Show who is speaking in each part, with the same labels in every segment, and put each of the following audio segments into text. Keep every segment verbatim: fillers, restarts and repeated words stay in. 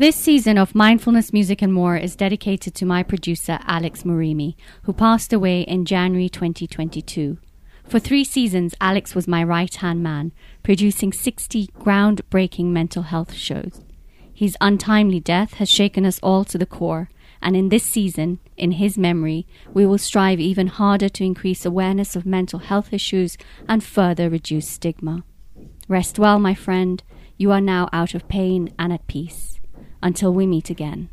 Speaker 1: This season of Mindfulness, Music and More is dedicated to my producer, Alex Murimi, who passed away in January twenty twenty-two. For three seasons, Alex was my right-hand man, producing sixty groundbreaking mental health shows. His untimely death has shaken us all to the core, and in this season, in his memory, we will strive even harder to increase awareness of mental health issues and further reduce stigma. Rest well, my friend. You are now out of pain and at peace. Until we meet again.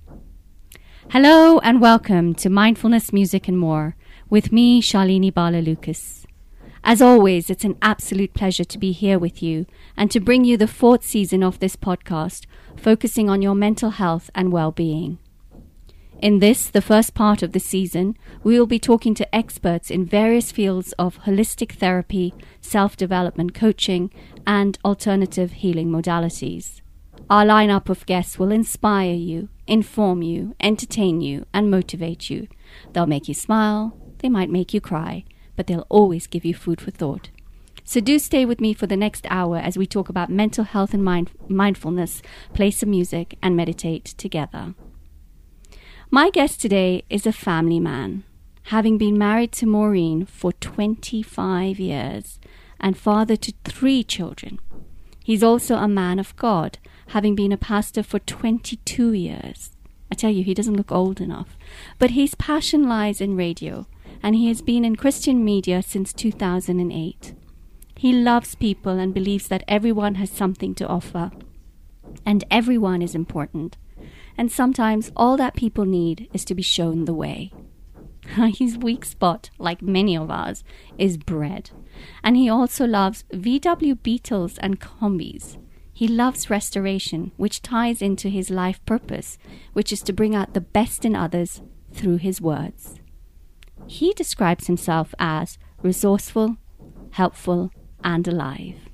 Speaker 1: Hello and welcome to Mindfulness, Music and More with me, Shalini Bala Lucas. As always, it's an absolute pleasure to be here with you and to bring you the fourth season of this podcast, focusing on your mental health and well-being. In this, the first part of the season, we will be talking to experts in various fields of holistic therapy, self-development coaching, and alternative healing modalities. Our lineup of guests will inspire you, inform you, entertain you, and motivate you. They'll make you smile, they might make you cry, but they'll always give you food for thought. So do stay with me for the next hour as we talk about mental health and mind- mindfulness, play some music, and meditate together. My guest today is a family man, having been married to Maureen for twenty-five years and father to three children. He's also a man of God, having been a pastor for twenty-two years. I tell you, he doesn't look old enough. But his passion lies in radio, and he has been in Christian media since two thousand eight. He loves people and believes that everyone has something to offer, and everyone is important. And sometimes all that people need is to be shown the way. His weak spot, like many of ours, is bread. And he also loves V W Beetles and combis. He loves restoration, which ties into his life purpose, which is to bring out the best in others through his words. He describes himself as resourceful, helpful, and alive.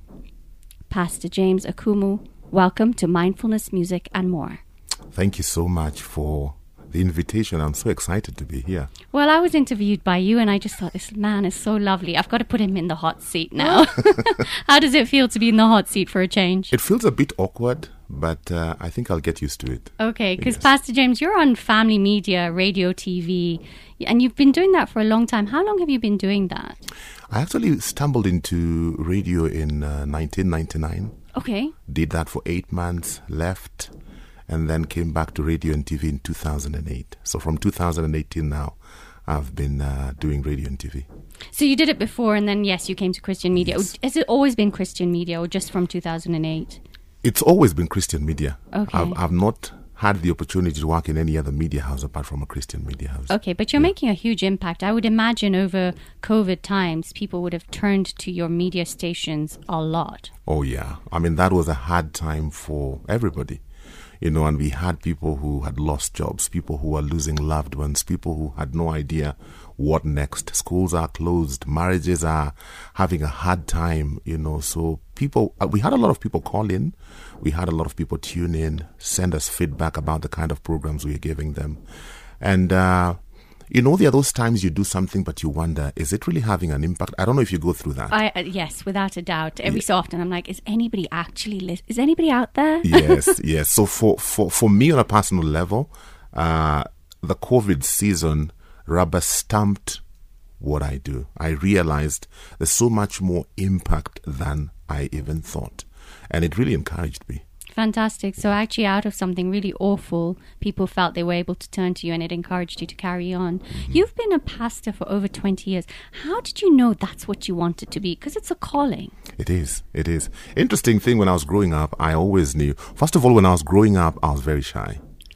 Speaker 1: Pastor James Akumu, welcome to Mindfulness, Music and More.
Speaker 2: Thank you so much for the invitation. I'm so excited to be here.
Speaker 1: Well, I was interviewed by you and I just thought, this man is so lovely. I've got to put him in the hot seat now. How does it feel to be in the hot seat for a change?
Speaker 2: It feels a bit awkward, but uh, I think I'll get used to it.
Speaker 1: Okay, because
Speaker 2: Yes.
Speaker 1: Pastor James, you're on family media, radio, T V, and you've been doing that for a long time. How long have you been doing that?
Speaker 2: I actually stumbled into radio in uh, nineteen ninety-nine.
Speaker 1: Okay.
Speaker 2: Did that for eight months, left, and then came back to radio and T V in two thousand eight. So from two thousand eight till now, I've been uh, doing radio and T V.
Speaker 1: So you did it before and then, yes, you came to Christian media.
Speaker 2: Yes.
Speaker 1: Has it always been Christian media or just from two thousand eight?
Speaker 2: It's always been Christian media.
Speaker 1: Okay.
Speaker 2: I've, I've not had the opportunity to work in any other media house apart from a Christian media house.
Speaker 1: Okay, but you're
Speaker 2: Yeah.
Speaker 1: making a huge impact. I would imagine over COVID times, people would have turned to your media stations a lot.
Speaker 2: Oh, yeah. I mean, that was a hard time for everybody. You know, and we had people who had lost jobs, people who were losing loved ones, people who had no idea what next. Schools are closed, marriages are having a hard time, you know. So people, uh, we had a lot of people call in. We had a lot of people tune in, send us feedback about the kind of programs we are giving them. And, uh, you know, there are those times you do something, but you wonder, is it really having an impact? I don't know if you go through that.
Speaker 1: I, uh, yes, without a doubt. Every so often, I'm like, is anybody actually listening? Is anybody out there?
Speaker 2: yes, yes. So for, for, for me on a personal level, uh, the COVID season rubber stamped what I do. I realized there's so much more impact than I even thought. And it really encouraged me.
Speaker 1: Fantastic. So actually out of something really awful, people felt they were able to turn to you and it encouraged you to carry on. Mm-hmm. You've been a pastor for over twenty years. How did you know that's what you wanted to be? Because it's a calling.
Speaker 2: It is. It is. Interesting thing, when I was growing up, I always knew. First of all, when I was growing up, I was very shy.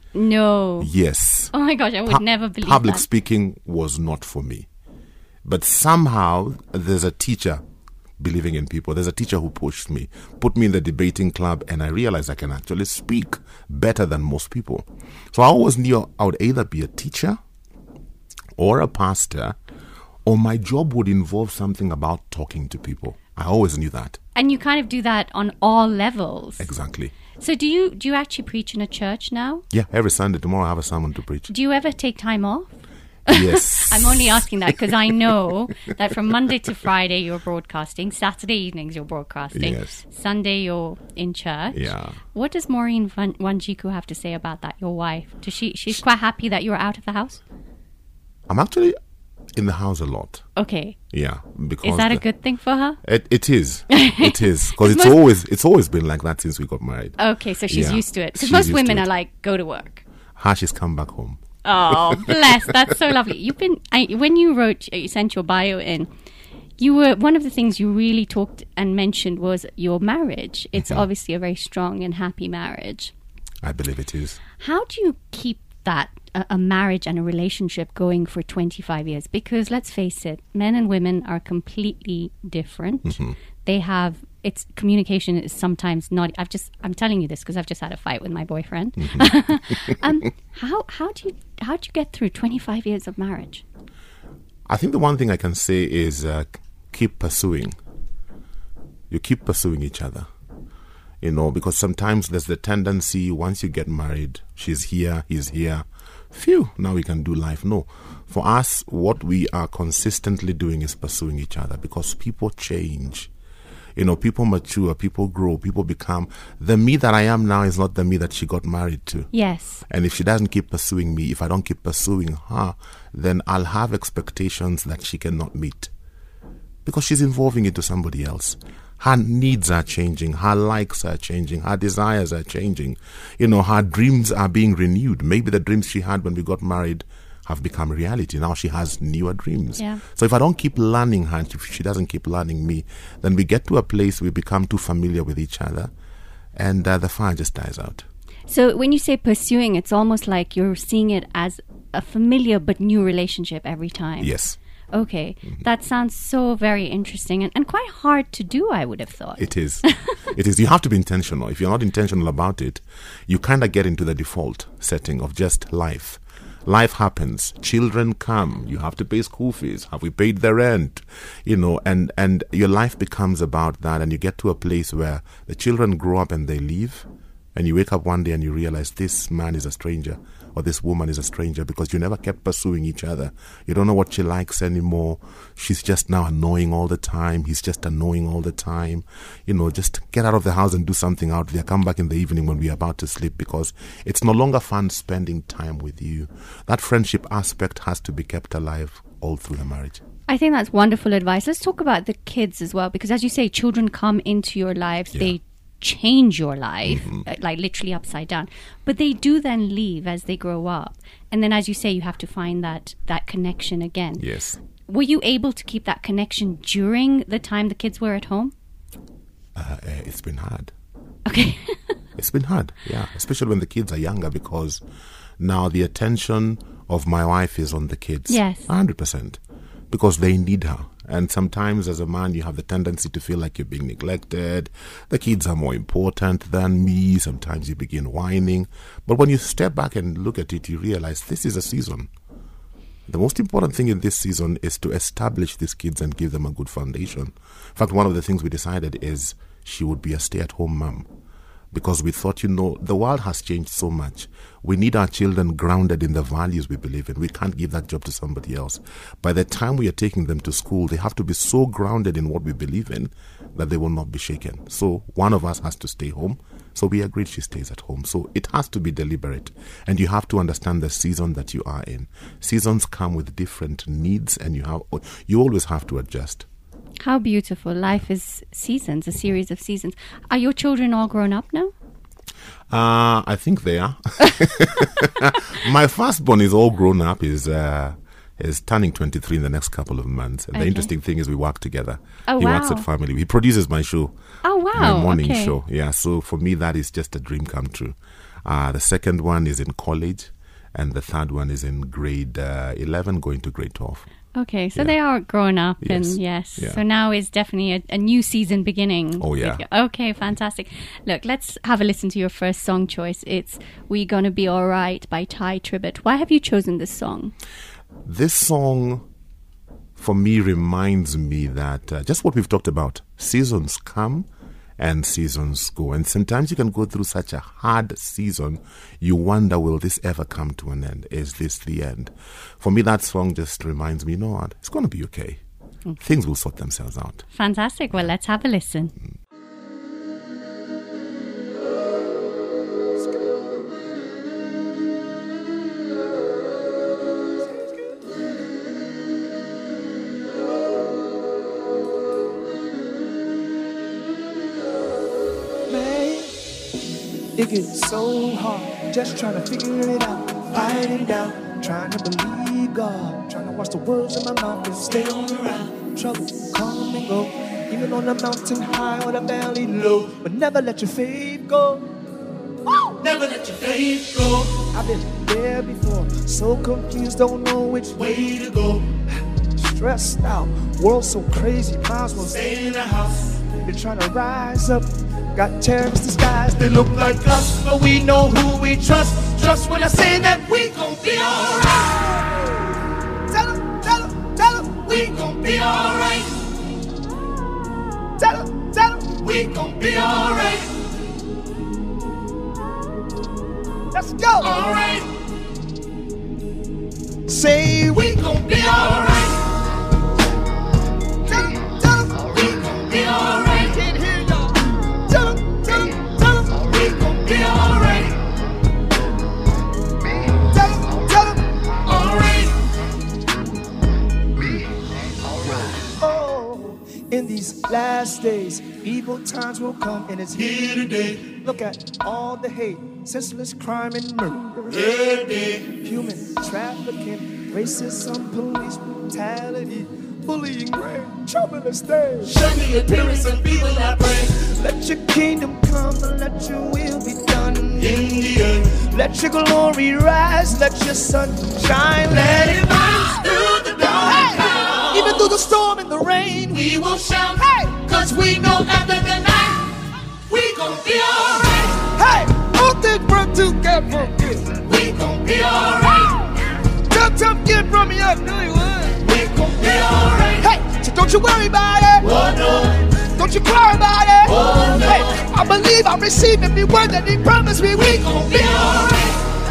Speaker 1: No.
Speaker 2: Yes.
Speaker 1: Oh my gosh, I would
Speaker 2: Pu-
Speaker 1: never believe
Speaker 2: Public
Speaker 1: that.
Speaker 2: speaking was not for me. But somehow there's a teacher believing in people. There's a teacher who pushed me, put me in the debating club, and I realized I can actually speak better than most people. So I always knew I would either be a teacher or a pastor, or my job would involve something about talking to people. I always knew that.
Speaker 1: And you kind of do that on all levels.
Speaker 2: Exactly.
Speaker 1: So do you do you actually preach in a church now?
Speaker 2: Yeah, every Sunday. Tomorrow I have a sermon to preach.
Speaker 1: Do you ever take time off?
Speaker 2: Yes.
Speaker 1: I'm only asking that because I know that from Monday to Friday you're broadcasting, Saturday evenings you're broadcasting,
Speaker 2: Yes.
Speaker 1: Sunday you're in church.
Speaker 2: Yeah.
Speaker 1: What does Maureen Van- Wanjiku have to say about that, your wife? Does she she's quite happy that you're out of the house?
Speaker 2: I'm actually in the house a lot.
Speaker 1: Okay.
Speaker 2: Yeah, because
Speaker 1: Is that a
Speaker 2: the-
Speaker 1: good thing for her?
Speaker 2: It, it is. It is because it's
Speaker 1: most-
Speaker 2: always it's always been like that since we got married.
Speaker 1: Okay, so she's
Speaker 2: Yeah.
Speaker 1: used to it. Because
Speaker 2: She's
Speaker 1: most
Speaker 2: used to
Speaker 1: women
Speaker 2: it.
Speaker 1: are like, go to work.
Speaker 2: Ha, she's come back home.
Speaker 1: Oh, bless. That's so lovely. You've been, I, when you wrote, you sent your bio in, you were, one of the things you really talked and mentioned was your marriage. It's
Speaker 2: Mm-hmm.
Speaker 1: obviously a very strong and happy marriage.
Speaker 2: I believe it is.
Speaker 1: How do you keep that, a, a marriage and a relationship going for twenty-five years? Because let's face it, men and women are completely different.
Speaker 2: Mm-hmm.
Speaker 1: They have, it's communication is sometimes not, I've just, I'm telling you this because I've just had a fight with my boyfriend.
Speaker 2: Mm-hmm.
Speaker 1: um, how, how do you, how do you get through twenty-five years of marriage?
Speaker 2: I think the one thing I can say is uh, keep pursuing. You keep pursuing each other. You know, because sometimes there's the tendency, once you get married, she's here, he's here. Phew, now we can do life. No. For us, what we are consistently doing is pursuing each other because people change. You know, people mature, people grow, people become. The me that I am now is not the me that she got married to.
Speaker 1: Yes.
Speaker 2: And if she doesn't keep pursuing me, if I don't keep pursuing her, then I'll have expectations that she cannot meet. Because she's evolving into somebody else. Her needs are changing, her likes are changing, her desires are changing. You know, her dreams are being renewed. Maybe the dreams she had when we got married have become reality. Now she has newer dreams.
Speaker 1: Yeah.
Speaker 2: So if I don't keep learning her, if she doesn't keep learning me, then we get to a place we become too familiar with each other and uh, the fire just dies out.
Speaker 1: So when you say pursuing, it's almost like you're seeing it as a familiar but new relationship every time.
Speaker 2: Yes.
Speaker 1: Okay.
Speaker 2: Mm-hmm.
Speaker 1: That sounds so very interesting and, and quite hard to do, I would have thought.
Speaker 2: It is. It is. You have to be intentional. If you're not intentional about it, you kind of get into the default setting of just life. Life happens. Children come. You have to pay school fees. Have we paid the rent? You know, and, and your life becomes about that. And you get to a place where the children grow up and they leave. And you wake up one day and you realize this man is a stranger or this woman is a stranger because you never kept pursuing each other. You don't know what she likes anymore. She's just now annoying all the time. He's just annoying all the time. You know, just get out of the house and do something out there. Come back in the evening when we're about to sleep because it's no longer fun spending time with you. That friendship aspect has to be kept alive all through the marriage.
Speaker 1: I think that's wonderful advice. Let's talk about the kids as well, because as you say, children come into your lives.
Speaker 2: Yeah.
Speaker 1: They change your life,
Speaker 2: Mm-hmm.
Speaker 1: uh, like literally upside down. But they do then leave as they grow up. And then, as you say, you have to find that, that connection again.
Speaker 2: Yes.
Speaker 1: Were you able to keep that connection during the time the kids were at home?
Speaker 2: Uh, uh, it's been hard.
Speaker 1: Okay.
Speaker 2: It's been hard, yeah, especially when the kids are younger because now the attention of my wife is on the kids.
Speaker 1: Yes.
Speaker 2: one hundred percent. Because they need her. And sometimes as a man, you have the tendency to feel like you're being neglected. The kids are more important than me. Sometimes you begin whining. But when you step back and look at it, you realize this is a season. The most important thing in this season is to establish these kids and give them a good foundation. In fact, one of the things we decided is she would be a stay-at-home mom. Because we thought, you know, the world has changed so much. We need our children grounded in the values we believe in. We can't give that job to somebody else. By the time we are taking them to school, they have to be so grounded in what we believe in that they will not be shaken. So one of us has to stay home. So we agreed she stays at home. So it has to be deliberate. And you have to understand the season that you are in. Seasons come with different needs and you have you always have to adjust.
Speaker 1: How beautiful. Life is seasons, a series of seasons. Are your children all grown up now?
Speaker 2: Uh, I think they are. My firstborn is all grown up. Is uh, is turning twenty-three in the next couple of months. And
Speaker 1: Okay.
Speaker 2: the interesting thing is we work together.
Speaker 1: Oh,
Speaker 2: he works
Speaker 1: wow.
Speaker 2: at Family. He produces my show.
Speaker 1: Oh, wow.
Speaker 2: My morning
Speaker 1: Okay.
Speaker 2: show. Yeah, so for me, that is just a dream come true. Uh, the second one is in college. And the third one is in grade uh, eleven, going to grade twelve.
Speaker 1: Okay, so
Speaker 2: Yeah.
Speaker 1: they are grown up,
Speaker 2: Yes.
Speaker 1: and yes,
Speaker 2: Yeah.
Speaker 1: so now is definitely a, a new season beginning.
Speaker 2: Oh, yeah.
Speaker 1: Okay, fantastic. Look, let's have a listen to your first song choice. It's "We Gonna Be Alright" by Ty Tribbett. Why have you chosen this song?
Speaker 2: This song, for me, reminds me that uh, just what we've talked about. Seasons come and seasons go. And sometimes you can go through such a hard season, you wonder, will this ever come to an end? Is this the end? For me, that song just reminds me, you know what, it's going to be okay. Mm. Things will sort themselves out.
Speaker 1: Fantastic. Well, let's have a listen.
Speaker 2: Mm.
Speaker 3: It gets so hard, just trying to figure it out, fighting down, trying to believe God, trying to watch the words in my mouth and stay on the route. Trouble come and go, even on the mountain high or the valley low, but never let your faith go. Woo! Never let your faith go. I've been there before, so confused, don't know which way to go. Stressed out, world so crazy, might as well stay in the house. Been trying to rise up. Got terrorists disguised, they look like us, but we know who we trust. Trust when I say that we gon' be alright. Tell them, tell them, tell them, we gon' be alright. Tell them, tell them, we gon' be alright. Let's go. Alright. Say we gon' be alright. Tell them, tell them, we gon' be alright. Can't hear y'all. Tell them, tell them, tell them, we gon' be alright. Tell them, tell them, alright. Oh, in these last days, evil times will come, and it's here today. Look at all the hate, senseless crime and murder. Human trafficking, racism, police brutality, bullying, rain, trouble and stay. Show me the appearance of evil, I pray. Let your kingdom come and let your will be done in the earth. Let your glory rise, let your sun shine. Let it rise through the dark. Hey! Even through the storm and the rain, we will shout. Hey! Cause we know after the night, we gon' be alright. Hey! All things work together. We gon' be alright. Tough, tough, get from me, I knew you would. We gon' be alright. Hey! So don't you worry about it. Oh no. Don't you cry about it. Oh no. Hey! I believe I receive every word that he promised me. We gon' be alright.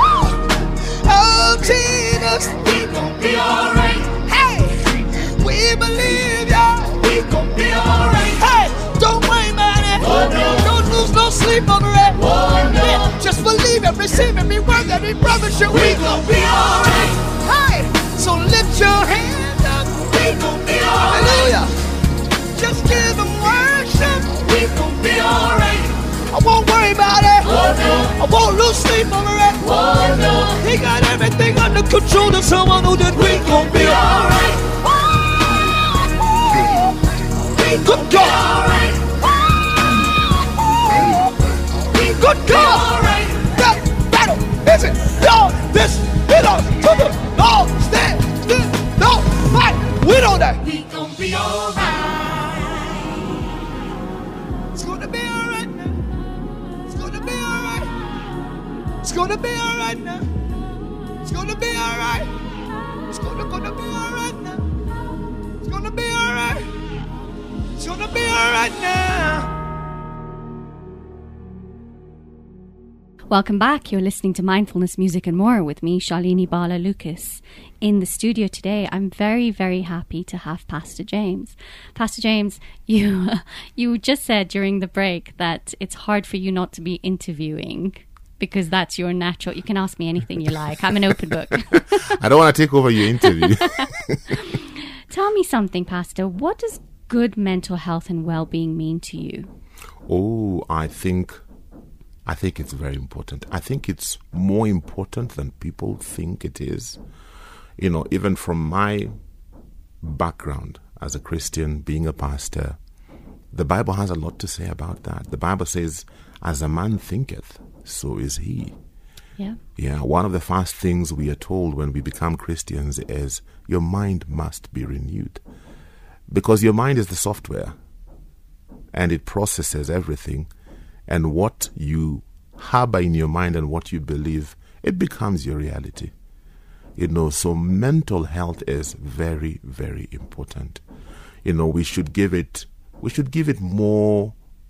Speaker 3: Oh Jesus. We gon' be alright. Hey! We believe ya. We gon' be alright. Hey! Don't worry about it. Oh no. Don't lose no sleep over it. Oh no. Yeah, just believe and receive every word that he promised you. We, we gon' be alright. Hey! So lift your hands up. We gon' be alright. Hallelujah. Just give him worship. We gon' be alright. I won't worry about it. Oh no. I won't lose sleep over it. Oh no. He got everything under control. To someone who did. We gon' be alright. Good God. Good God. That battle isn't done. This belongs to the Lord. Stand still. Don't fight. We know that. We gon' be alright. It's gonna be alright now. It's gonna be alright. It's gonna be alright now. It's gonna be alright. It's gonna, gonna be alright now. It's gonna be alright. It's gonna be alright now.
Speaker 1: Welcome back. You're listening to Mindfulness, Music and More with me, Shalini Bala Lucas. In the studio today, I'm very, very happy to have Pastor James. Pastor James, you you just said during the break that it's hard for you not to be interviewing because that's your natural. You can ask me anything you like. I'm an open book.
Speaker 2: I don't want to take over your interview.
Speaker 1: Tell me something, Pastor. What does good mental health and well-being mean to you?
Speaker 2: Oh, I think... I think it's very important. I think it's more important than people think it is. You know, even from my background as a Christian, being a pastor, the Bible has a lot to say about that. The Bible says, as a man thinketh, so is he.
Speaker 1: Yeah.
Speaker 2: Yeah. One of the first things we are told when we become Christians is your mind must be renewed. Because your mind is the software and it processes everything. And what you harbor in your mind and what you believe, it becomes your reality. You know, so mental health is very, very important. You know, we should give it, we should give it more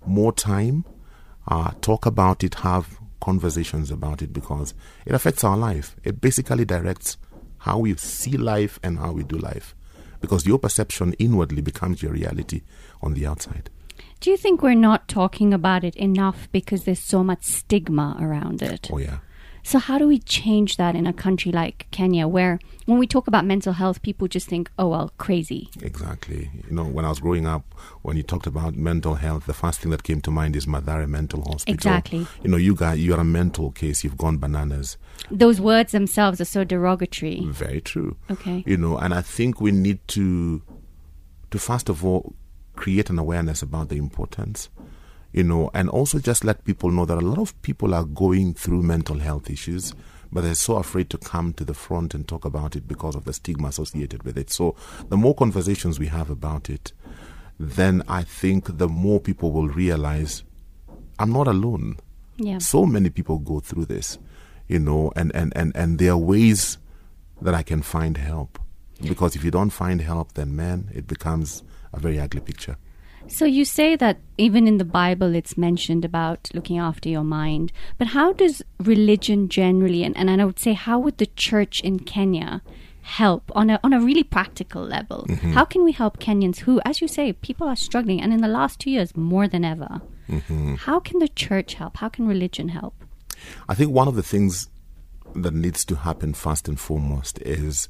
Speaker 2: more time, uh, talk about it, have conversations about it, because it affects our life. It basically directs how we see life and how we do life, because your perception inwardly becomes your reality on the outside.
Speaker 1: Do you think we're not talking about it enough because there's so much stigma around it?
Speaker 2: Oh, yeah.
Speaker 1: So how do we change that in a country like Kenya, where when we talk about mental health, people just think, oh, well, crazy.
Speaker 2: Exactly. You know, when I was growing up, when you talked about mental health, the first thing that came to mind is Mathare Mental Hospital.
Speaker 1: Exactly.
Speaker 2: You know, you guys, you're a mental case. You've gone bananas.
Speaker 1: Those words themselves are so derogatory.
Speaker 2: Very true.
Speaker 1: Okay.
Speaker 2: You know, and I think we need to, to first of all, create an awareness about the importance. You know, and also just let people know that a lot of people are going through mental health issues, but they're so afraid to come to the front and talk about it because of the stigma associated with it. So the more conversations we have about it, then I think the more people will realize I'm not alone.
Speaker 1: Yeah.
Speaker 2: So many people go through this, you know, and, and, and, and there are ways that I can find help. Because if you don't find help, then, man, it becomes a very ugly picture.
Speaker 1: So you say that even in the Bible it's mentioned about looking after your mind, but how does religion generally, and, and I would say how would the church in Kenya help on a on a really practical level? Mm-hmm. How can we help Kenyans who, as you say, people are struggling, and in the last two years more than ever? Mm-hmm. How can the church help? How can religion help?
Speaker 2: I think one of the things that needs to happen first and foremost is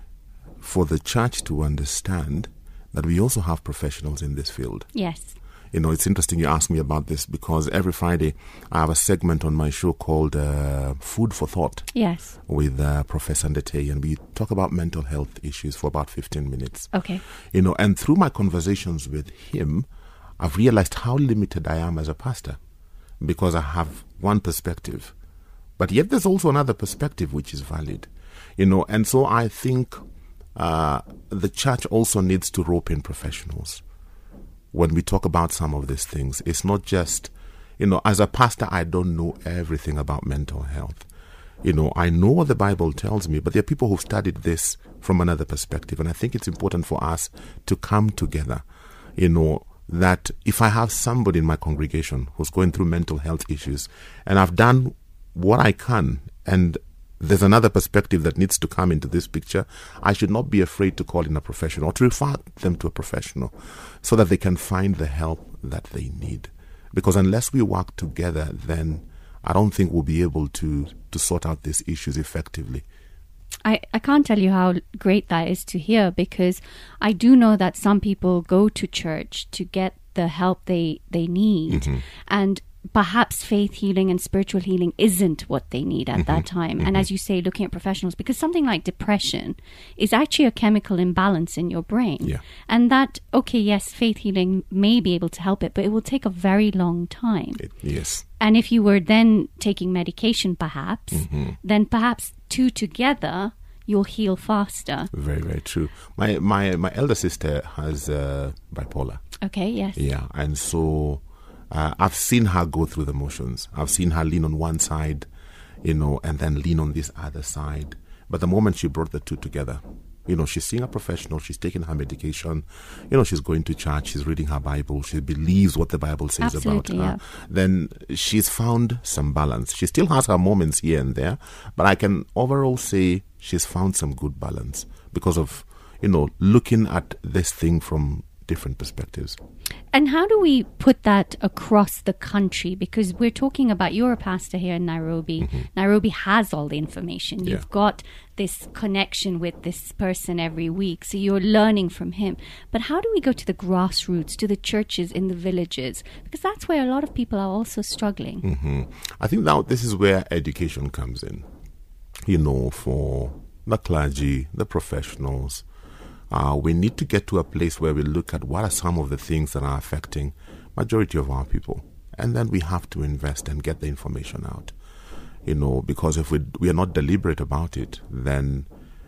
Speaker 2: for the church to understand that we also have professionals in this field.
Speaker 1: Yes.
Speaker 2: You know, it's interesting you ask me about this, because every Friday I have a segment on my show called uh, Food for Thought.
Speaker 1: Yes. With
Speaker 2: uh, Professor Ndete, and we talk about mental health issues for about fifteen minutes.
Speaker 1: Okay.
Speaker 2: You know, and through my conversations with him, I've realized how limited I am as a pastor, because I have one perspective, but yet there's also another perspective which is valid. You know, and so I think Uh, the church also needs to rope in professionals when we talk about some of these things. It's not just, you know, as a pastor, I don't know everything about mental health. You know, I know what the Bible tells me, but there are people who've studied this from another perspective. And I think it's important for us to come together, you know, that if I have somebody in my congregation who's going through mental health issues, and I've done what I can, and there's another perspective that needs to come into this picture, I should not be afraid to call in a professional or to refer them to a professional so that they can find the help that they need. Because unless we work together, then I don't think we'll be able to, to sort out these issues effectively.
Speaker 1: I, I can't tell you how great that is to hear, because I do know that some people go to church to get the help they, they need. Mm-hmm. And perhaps faith healing and spiritual healing isn't what they need at mm-hmm. that time. Mm-hmm. And as you say, looking at professionals, because something like depression is actually a chemical imbalance in your brain.
Speaker 2: Yeah.
Speaker 1: And that, okay, yes, faith healing may be able to help it, but it will take a very long time.
Speaker 2: It, yes.
Speaker 1: And if you were then taking medication, perhaps, mm-hmm. then perhaps two together, you'll heal faster.
Speaker 2: Very, very true. My my, my elder sister has uh, bipolar.
Speaker 1: Okay, yes.
Speaker 2: Yeah, and so Uh, I've seen her go through the motions. I've seen her lean on one side, you know, and then lean on this other side. But the moment she brought the two together, you know, she's seeing a professional, she's taking her medication, you know, she's going to church, she's reading her Bible, she believes what the Bible says
Speaker 1: Absolutely,
Speaker 2: about her.
Speaker 1: Yeah.
Speaker 2: Then she's found some balance. She still has her moments here and there, but I can overall say she's found some good balance because of, you know, looking at this thing from different perspectives.
Speaker 1: And how do we put that across the country? Because we're talking about, you're a pastor here in Nairobi. Mm-hmm. Nairobi has all the information.
Speaker 2: Yeah.
Speaker 1: You've got this connection with this person every week, so you're learning from him. But how do we go to the grassroots, to the churches in the villages? Because that's where a lot of people are also struggling.
Speaker 2: Mm-hmm. I think now this is where education comes in, you know, for the clergy, the professionals. Uh, we need to get to a place where we look at what are some of the things that are affecting majority of our people. And then we have to invest and get the information out. You know, because if we, we are not deliberate about it, then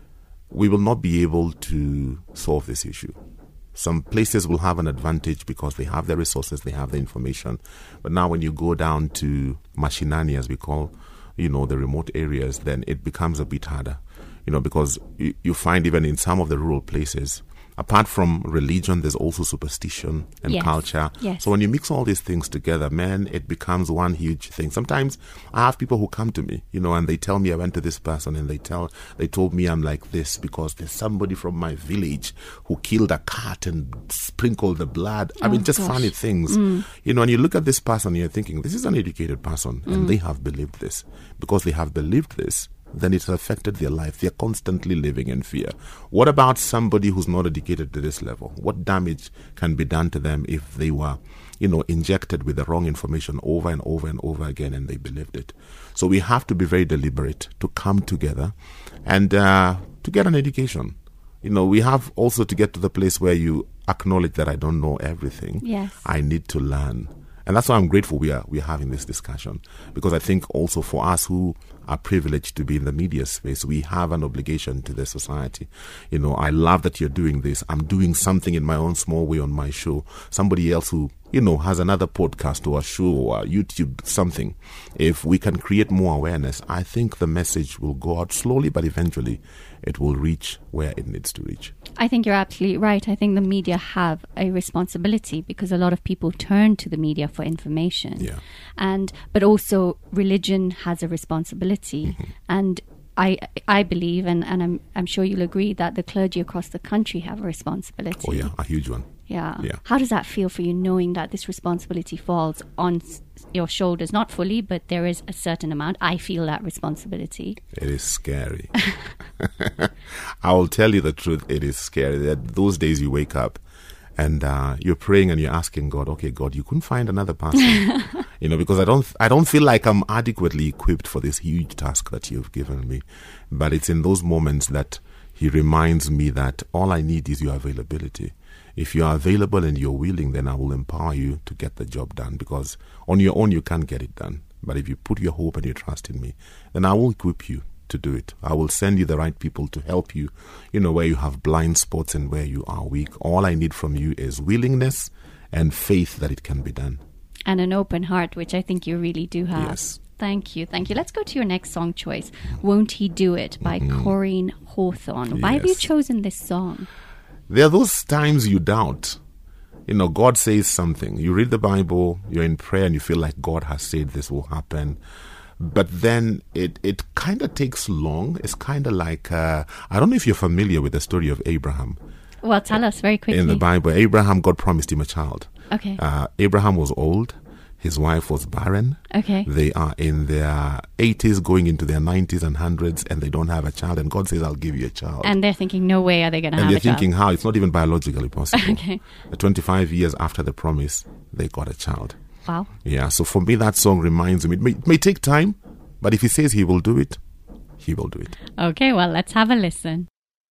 Speaker 2: we will not be able to solve this issue. Some places will have an advantage because they have the resources, they have the information. But now when you go down to mashinani, as we call, you know, the remote areas, then it becomes a bit harder. You know, because you, you find even in some of the rural places, apart from religion, there's also superstition and
Speaker 1: Yes.
Speaker 2: culture.
Speaker 1: Yes.
Speaker 2: So when you mix all these things together, man, it becomes one huge thing. Sometimes I have people who come to me, you know, and they tell me I went to this person and they tell, they told me I'm like this because there's somebody from my village who killed a cat and sprinkled the blood. I
Speaker 1: Oh,
Speaker 2: mean, just
Speaker 1: gosh.
Speaker 2: funny things.
Speaker 1: Mm.
Speaker 2: You know, and you look at this person and you're thinking, this is an educated person and they have believed this. Because they have believed this, then it has affected their life. They're constantly living in fear. What about somebody who's not educated to this level? What damage can be done to them if they were, you know, injected with the wrong information over and over and over again and they believed it? So we have to be very deliberate to come together and uh, to get an education. You know, we have also to get to the place where you acknowledge that I don't know everything.
Speaker 1: Yes.
Speaker 2: I need to learn. And that's why I'm grateful we are we are having this discussion, because I think also for us who are privileged to be in the media space, we have an obligation to the society. You know, I love that you're doing this. I'm doing something in my own small way on my show. Somebody else who, you know, has another podcast or a show or a YouTube something. If we can create more awareness, I think the message will go out slowly, but eventually it will reach where it needs to reach.
Speaker 1: I think you're absolutely right. I think the media have a responsibility because a lot of people turn to the media for information.
Speaker 2: Yeah.
Speaker 1: And but also religion has a responsibility.
Speaker 2: Mm-hmm.
Speaker 1: And I I believe, and, and I'm I'm sure you'll agree, that the clergy across the country have a responsibility.
Speaker 2: Oh yeah, a huge one.
Speaker 1: Yeah.
Speaker 2: Yeah.
Speaker 1: How does that feel for you, knowing that this responsibility falls on s- your shoulders? Not fully, but there is a certain amount. I feel that responsibility.
Speaker 2: It is scary. I will tell you the truth. It is scary. That those days you wake up and uh, you're praying and you're asking God, okay, God, you couldn't find another person, you know, because I don't, I don't feel like I'm adequately equipped for this huge task that you've given me. But it's in those moments that He reminds me that all I need is your availability. If you are available and you're willing, then I will empower you to get the job done, because on your own you can't get it done. But if you put your hope and your trust in me, then I will equip you to do it. I will send you the right people to help you, you know, where you have blind spots and where you are weak. All I need from you is willingness and faith that it can be done.
Speaker 1: And an open heart, which I think you really do have.
Speaker 2: Yes.
Speaker 1: Thank you. Thank you. Let's go to your next song choice, Won't He Do It by
Speaker 2: Mm-hmm.
Speaker 1: Corinne Hawthorne. Why have you
Speaker 2: Yes.
Speaker 1: chosen this song?
Speaker 2: There are those times you doubt. You know, God says something. You read the Bible, you're in prayer, and you feel like God has said this will happen. But then it, it kind of takes long. It's kind of like, uh, I don't know if you're familiar with the story of Abraham.
Speaker 1: Well, tell us very quickly.
Speaker 2: In the Bible, Abraham, God promised him a child.
Speaker 1: Okay.
Speaker 2: Uh, Abraham was old. His wife was barren.
Speaker 1: Okay.
Speaker 2: They are in their eighties, going into their nineties and hundreds, and they don't have a child. And God says, I'll give you a child.
Speaker 1: And they're thinking, no way are they going to
Speaker 2: And
Speaker 1: have
Speaker 2: they're
Speaker 1: a child.
Speaker 2: thinking, how? It's not even biologically possible.
Speaker 1: Okay.
Speaker 2: twenty-five years after the promise, they got a child.
Speaker 1: Wow.
Speaker 2: Yeah, so for me, that song reminds me. It may, it may take time, but if He says He will do it, He will do it.
Speaker 1: Okay, well, let's have a listen.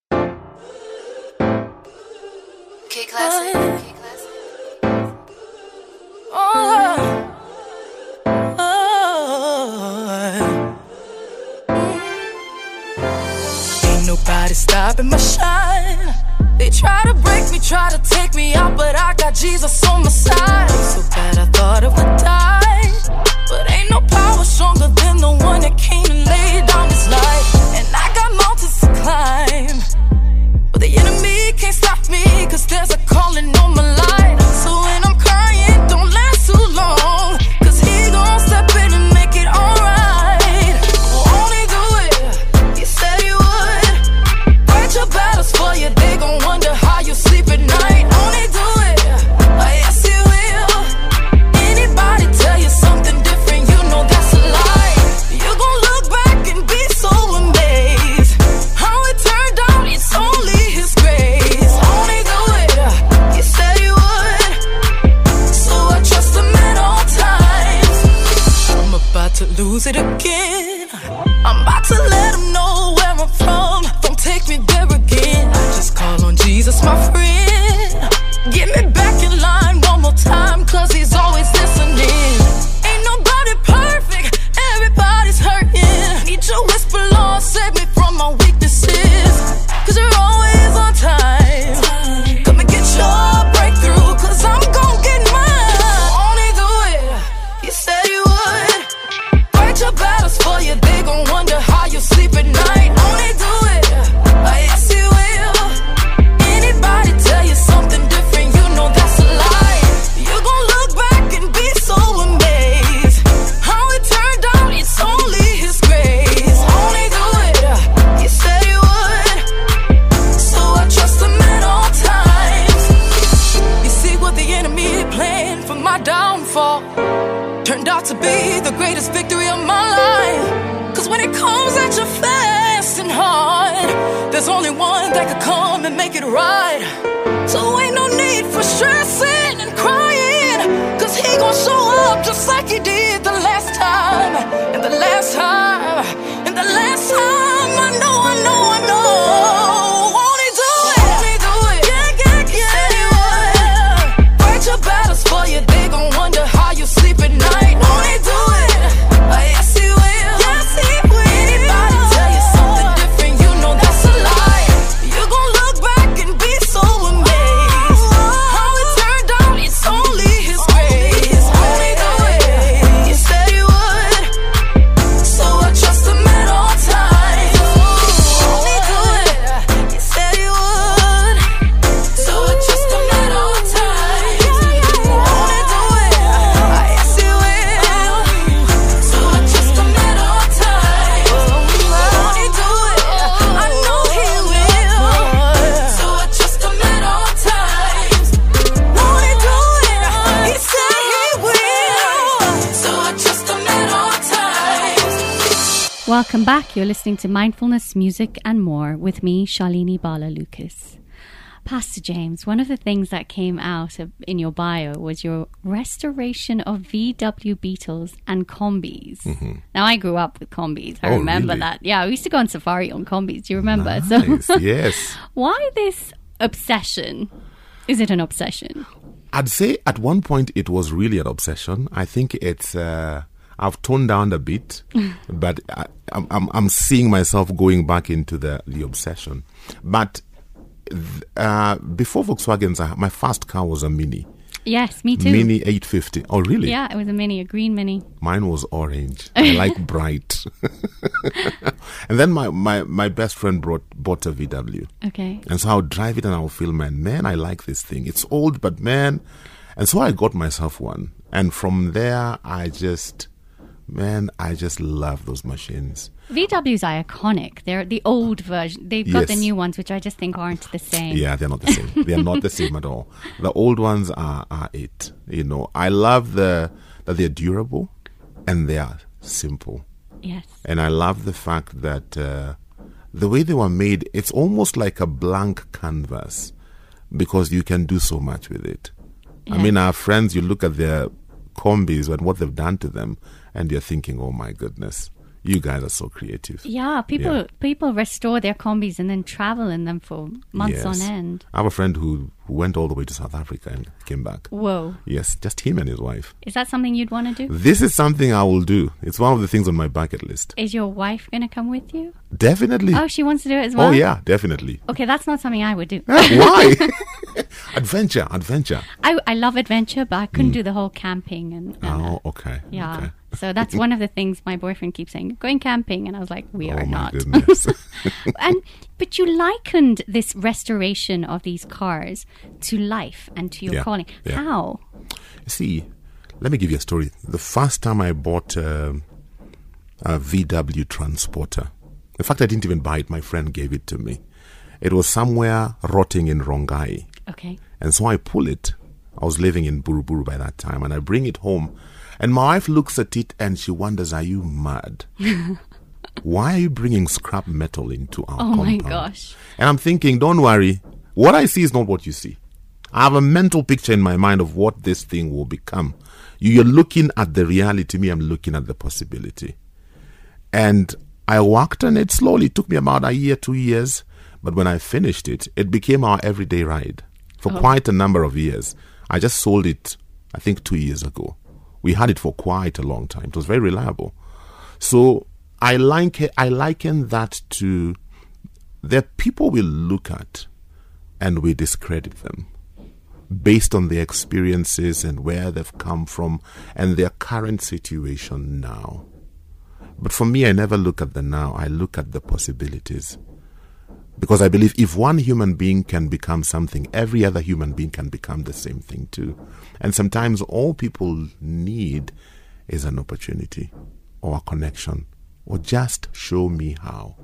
Speaker 4: K Classic. K Classic.
Speaker 5: Oh, oh. Ain't nobody stopping my shine. They try to break me, try to take me out, but I got Jesus on my side. So bad I thought I would die, but ain't no power stronger than the one that came and laid down his life. And I got mountains to climb, but the enemy can't stop me, cause there's a calling on my life. So when I'm crying, don't last too long, cause he gon' step in and make it alright. Won't he do it? He said he would. Fight your battles for you, they gon' wonder how you sleep at night. Won't he do it? Oh, yes he will. Anybody tell you something different, you know that's a lie. You gon' look back hold you fast and hard. There's only one that could come and make it right. So ain't no need for stressing and crying, cause he gon' show up just like he did the last time. And the last time, and the last time, I know, I know, I know. Won't he do it? Won't he do it? Yeah, yeah, yeah. Said he would. Fight your battles for you, they gon' wonder how you sleep at night. Won't he do it? Oh, yes he will. Yes he will. Anybody tell you something different, you know that's a lie. You gon' look back and be so amazed. How it turned out, it's only his grace. Won't he do it? He said he would. So I trust him at all times. Won't he do it? He said he would. So I trust him at all times. Won't he do it? Ah, yes he will. So I trust him at all times. Won't he do it? I know he will. So I trust him at all times. Won't he do it? He said he will. So I trust him at all times.
Speaker 1: Welcome back. You're listening to Mindfulness, Music and More with me, Shalini Bala Lucas. Pastor James, one of the things that came out of, in your bio was your restoration of V W Beetles and Combis. Mm-hmm. Now, I grew up with Combis. I
Speaker 2: Oh,
Speaker 1: remember
Speaker 2: really?
Speaker 1: that. Yeah, we used to go on safari on Combis. Do you remember?
Speaker 2: Nice,
Speaker 1: So,
Speaker 2: yes.
Speaker 1: why this obsession? Is it an obsession?
Speaker 2: I'd say at one point it was really an obsession. I think it's, uh, I've toned down a bit, but I, I'm, I'm, I'm seeing myself going back into the, the obsession. But th- uh, before Volkswagen's, uh, my first car was a Mini.
Speaker 1: Yes, me too.
Speaker 2: Mini eight fifty. Oh, really?
Speaker 1: Yeah, it was a Mini, a green Mini.
Speaker 2: Mine was orange. I like bright. And then my, my, my best friend brought, bought a V W.
Speaker 1: Okay.
Speaker 2: And so I'll drive it and I'll feel, man, man, I like this thing. It's old, but man. And so I got myself one. And from there, I just, man, I just love those machines.
Speaker 1: V Ws are iconic. They're the old version. They've got the
Speaker 2: Yes.
Speaker 1: new ones, which I just think aren't the same.
Speaker 2: Yeah, they're not the same. They're not the same at all. The old ones are, are it. You know, I love the that they're durable and they are simple.
Speaker 1: Yes.
Speaker 2: And I love the fact that uh, the way they were made, it's almost like a blank canvas because you can do so much with it. I
Speaker 1: Yeah.
Speaker 2: mean, our friends, you look at their combis and what they've done to them, and you're thinking, oh my goodness, you guys are so creative.
Speaker 1: Yeah, people
Speaker 2: Yeah.
Speaker 1: people restore their combis and then travel in them for months on
Speaker 2: Yes.
Speaker 1: end.
Speaker 2: I have a friend who, who went all the way to South Africa and came back.
Speaker 1: Whoa.
Speaker 2: Yes, just him and his wife.
Speaker 1: Is that something you'd want to do?
Speaker 2: This is something I will do. It's one of the things on my bucket list.
Speaker 1: Is your wife going to come with you?
Speaker 2: Definitely.
Speaker 1: Oh, she wants to do it as well?
Speaker 2: Oh, yeah, definitely.
Speaker 1: Okay, that's not something I would do.
Speaker 2: Why? Adventure, adventure.
Speaker 1: I, I love adventure, but I couldn't do the whole camping. and, and uh,
Speaker 2: Oh, okay.
Speaker 1: Yeah.
Speaker 2: Okay.
Speaker 1: So that's one of the things my boyfriend keeps saying, going camping. And I was like, we
Speaker 2: Oh,
Speaker 1: are
Speaker 2: my
Speaker 1: not.
Speaker 2: goodness.
Speaker 1: and But you likened this restoration of these cars to life and to your
Speaker 2: Yeah,
Speaker 1: calling.
Speaker 2: yeah.
Speaker 1: How?
Speaker 2: See, let me give you a story. The first time I bought uh, a V W Transporter, in fact, I didn't even buy it. My friend gave it to me. It was somewhere rotting in Rongai.
Speaker 1: Okay.
Speaker 2: And so I pull it. I was living in Buruburu by that time. And I bring it home. And my wife looks at it and she wonders, are you mad? Why are you bringing scrap metal into our
Speaker 1: Oh, my
Speaker 2: compound?
Speaker 1: gosh.
Speaker 2: And I'm thinking, don't worry. What I see is not what you see. I have a mental picture in my mind of what this thing will become. You're looking at the reality. Me, I'm looking at the possibility. And I worked on it slowly. It took me about a year, two years. But when I finished it, it became our everyday ride for
Speaker 1: Oh.
Speaker 2: quite a number of years. I just sold it, I think, two years ago. We had it for quite a long time. It was very reliable. So I like it, I liken that to the people we look at and we discredit them based on their experiences and where they've come from and their current situation now. But for me, I never look at the now. I look at the possibilities. Because I believe if one human being can become something, every other human being can become the same thing too. And sometimes all people need is an opportunity or a connection or just show me how.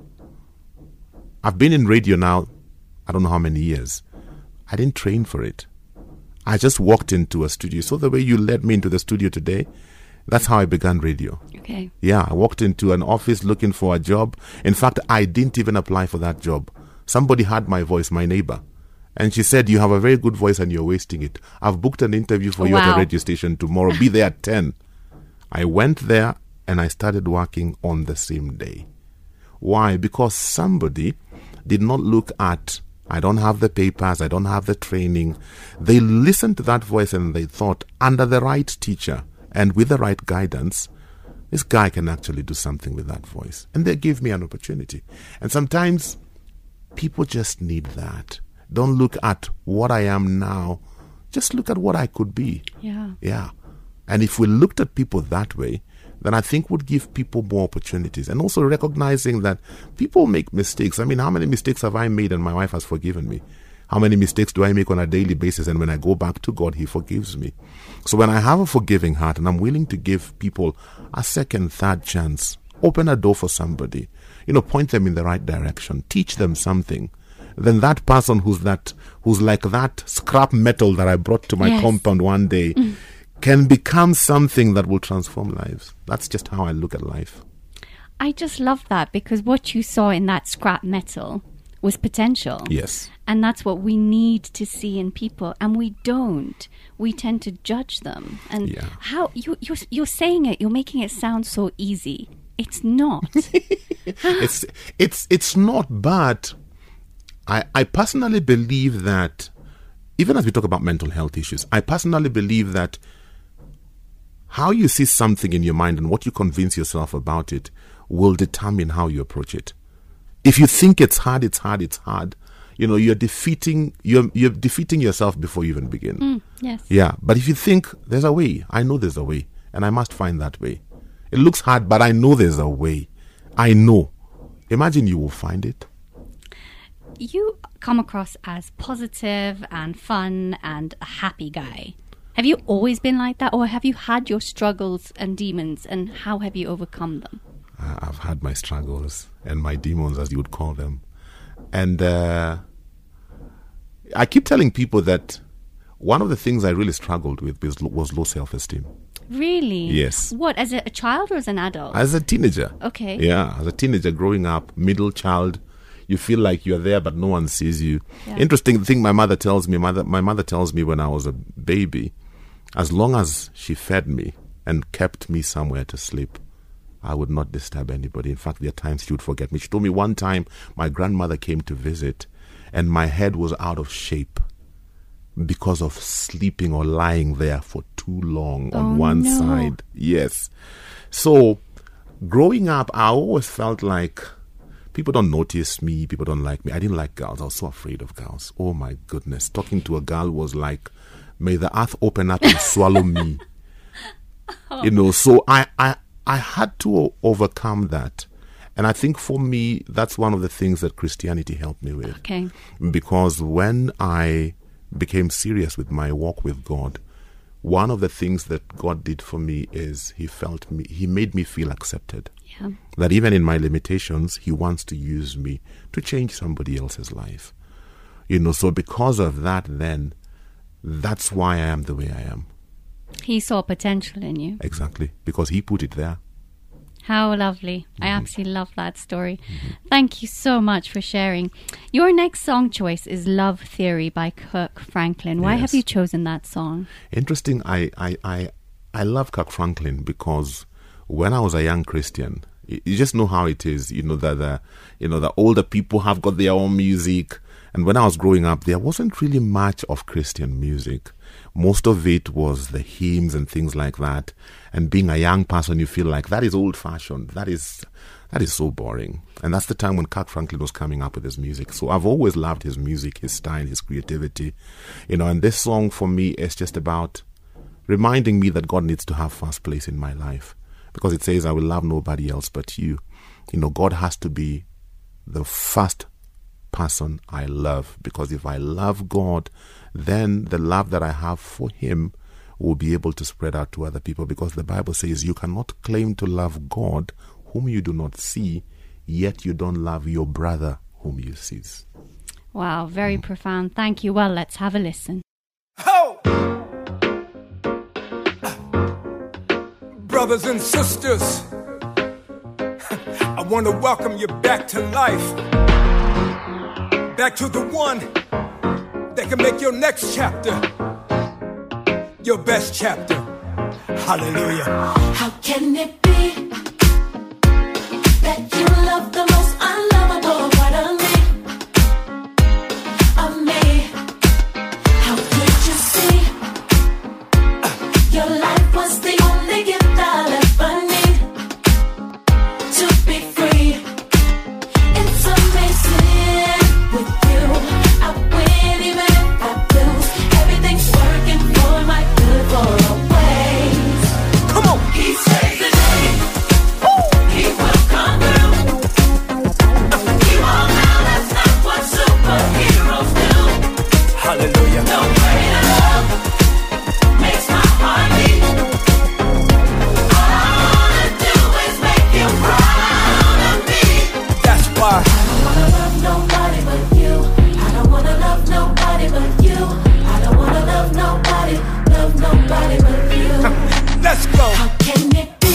Speaker 2: I've been in radio now, I don't know how many years. I didn't train for it. I just walked into a studio. So the way you led me into the studio today, That's how I began radio.
Speaker 1: Okay.
Speaker 2: Yeah, I walked into an office looking for a job. In fact, I didn't even apply for that job. Somebody had my voice, my neighbor. And she said, you have a very good voice and you're wasting it. I've booked an interview for you
Speaker 1: Wow.
Speaker 2: at the radio station tomorrow. Be there at ten. I went there and I started working on the same day. Why? Because somebody did not look at, I don't have the papers, I don't have the training. They listened to that voice and they thought, under the right teacher and with the right guidance, this guy can actually do something with that voice. And they gave me an opportunity. And sometimes people just need that. Don't look at what I am now. Just look at what I could be.
Speaker 1: Yeah.
Speaker 2: Yeah. And if we looked at people that way, then I think would give people more opportunities. And also recognizing that people make mistakes. I mean, how many mistakes have I made and my wife has forgiven me? How many mistakes do I make on a daily basis? And when I go back to God, He forgives me. So when I have a forgiving heart and I'm willing to give people a second, third chance, open a door for somebody, you know, point them in the right direction, teach them something, then that person who's that, who's like that scrap metal that I brought to my
Speaker 1: Yes.
Speaker 2: compound one day
Speaker 1: Mm.
Speaker 2: can become something that will transform lives. That's just how I look at life.
Speaker 1: I just love that, because what you saw in that scrap metal was potential.
Speaker 2: Yes.
Speaker 1: And that's what we need to see in people, and we don't. We tend to judge them. And
Speaker 2: Yeah.
Speaker 1: how you you're, you're saying it, you're making it sound so easy. It's not.
Speaker 2: it's it's it's not, but I I personally believe that, even as we talk about mental health issues, I personally believe that how you see something in your mind and what you convince yourself about it will determine how you approach it. If you think it's hard, it's hard, it's hard, you know, you're defeating you're you're defeating yourself before you even begin.
Speaker 1: Mm, yes.
Speaker 2: Yeah, but if you think there's a way, I know there's a way, and I must find that way. It looks hard, but I know there's a way. I know. Imagine you will find it.
Speaker 1: You come across as positive and fun and a happy guy. Have you always been like that, or have you had your struggles and demons, and how have you overcome them?
Speaker 2: Uh, I've had my struggles and my demons, as you would call them. And uh, I keep telling people that one of the things I really struggled with was, was low self-esteem.
Speaker 1: Really?
Speaker 2: Yes.
Speaker 1: What, as a, a child or as an adult?
Speaker 2: As a teenager.
Speaker 1: Okay.
Speaker 2: Yeah, as a teenager growing up, middle child, you feel like you're there, but no one sees you.
Speaker 1: Yeah.
Speaker 2: Interesting thing my mother tells me, mother, my mother tells me when I was a baby, as long as she fed me and kept me somewhere to sleep, I would not disturb anybody. In fact, there are times she would forget me. She told me one time my grandmother came to visit and my head was out of shape because of sleeping or lying there for too long on
Speaker 1: Oh,
Speaker 2: one
Speaker 1: no.
Speaker 2: side. Yes. So growing up, I always felt like people don't notice me, people don't like me. I didn't like girls. I was so afraid of girls. Oh my goodness. Talking to a girl was like, may the earth open up and swallow me.
Speaker 1: Oh.
Speaker 2: You know, so I, I, I had to overcome that. And I think for me, that's one of the things that Christianity helped me with.
Speaker 1: Okay.
Speaker 2: Because when I became serious with my walk with God, one of the things that God did for me is he felt me, he made me feel accepted.
Speaker 1: Yeah.
Speaker 2: That even in my limitations, he wants to use me to change somebody else's life. You know, so because of that, then, that's why I am the way I am.
Speaker 1: He saw potential in you.
Speaker 2: Exactly. Because he put it there.
Speaker 1: How lovely.
Speaker 2: Mm-hmm.
Speaker 1: I absolutely love that story. Mm-hmm. Thank you so much for sharing. Your next song choice is Love Theory by Kirk Franklin. Why
Speaker 2: Yes.
Speaker 1: have you chosen that song?
Speaker 2: Interesting. I, I, I, I love Kirk Franklin because when I was a young Christian, you, you just know how it is. You know that the, you know the older people have got their own music, and when I was growing up, there wasn't really much of Christian music. Most of it was the hymns and things like that. And being a young person, you feel like that is old-fashioned. That is that is so boring. And that's the time when Kirk Franklin was coming up with his music. So I've always loved his music, his style, his creativity. You know, and this song for me is just about reminding me that God needs to have first place in my life. Because it says, I will love nobody else but you. You know, God has to be the first person I love. Because if I love God, then the love that I have for him will be able to spread out to other people, because the Bible says you cannot claim to love God whom you do not see, yet you don't love your brother whom you see.
Speaker 1: Wow, very mm. profound. Thank you. Well, let's have a listen.
Speaker 3: Ho! Brother
Speaker 6: Brothers and sisters, I want to welcome you back to life. Back to the one that can make your next chapter your best chapter. Hallelujah.
Speaker 5: How can it be that you love the most unlovable part of me? Of me? How could you see uh, your life was the only gift I'll ever need to be free? It's amazing with you. I win even if I lose. Everything's working for my good for always.
Speaker 6: Come on.
Speaker 5: He saves the day. He will come through. He won't now, that's not what superheroes do.
Speaker 6: Hallelujah.
Speaker 5: No greater love makes my heart beat. All I wanna do is make you proud of me.
Speaker 6: That's why
Speaker 5: I don't wanna love nobody but you. I don't wanna love nobody but you. I don't wanna love nobody, love nobody but you.
Speaker 6: let's go.
Speaker 5: How can it be?